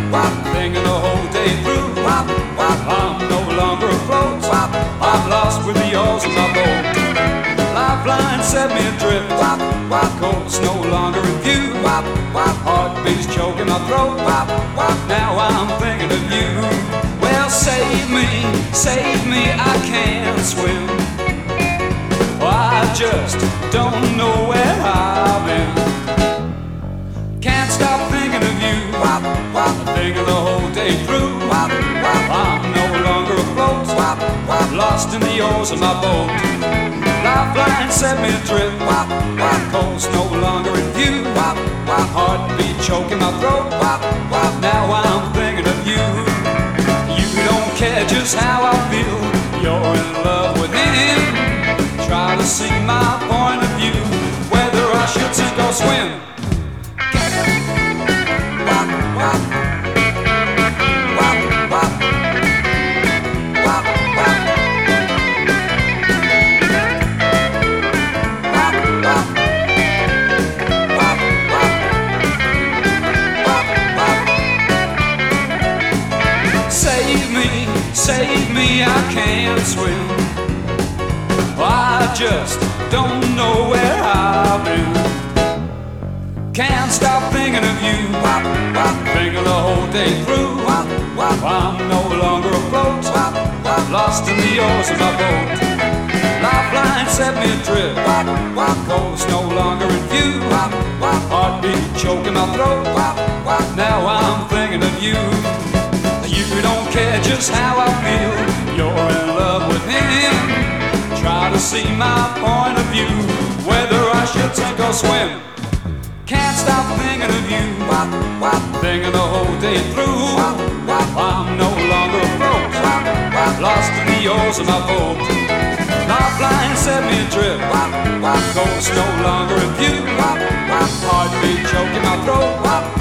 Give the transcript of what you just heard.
thinking the whole day through. I'm no longer afloat. I'm lost with the oars in my boat. Lifeline set me adrift. Coast no longer in view. Heartbeats choking my throat. Now I'm thinking of you. Well, save me, I can't swim. I just don't know where I've been. Can't stop thinking of you. Thinking the whole day through. I'm no longer afloat. Lost in the oars of my boat. Lifeline set me adrift. Coast no longer in view. Heartbeat choking my throat. Now I'm thinking of you. You don't care just how I feel. You're in love with him. Try to see my point of view. Whether I should sink or swim. Save me, I can't swim. I just don't know where I've been. Can't stop thinking of you. Thinking the whole day through. I'm no longer afloat. Lost in the oars of my boat. Lifeline set me adrift. Coast no longer in view. Heartbeat choking my throat. Now I'm thinking of you. You don't care just how I feel. You're in love with him. Try to see my point of view. Whether I should sink or swim. Can't stop thinking of you. Thinking the whole day through. I'm no longer afloat. Lost in the oars of my boat. Lifeline set me adrift. Coast no longer in view. Heartbeat choking my throat.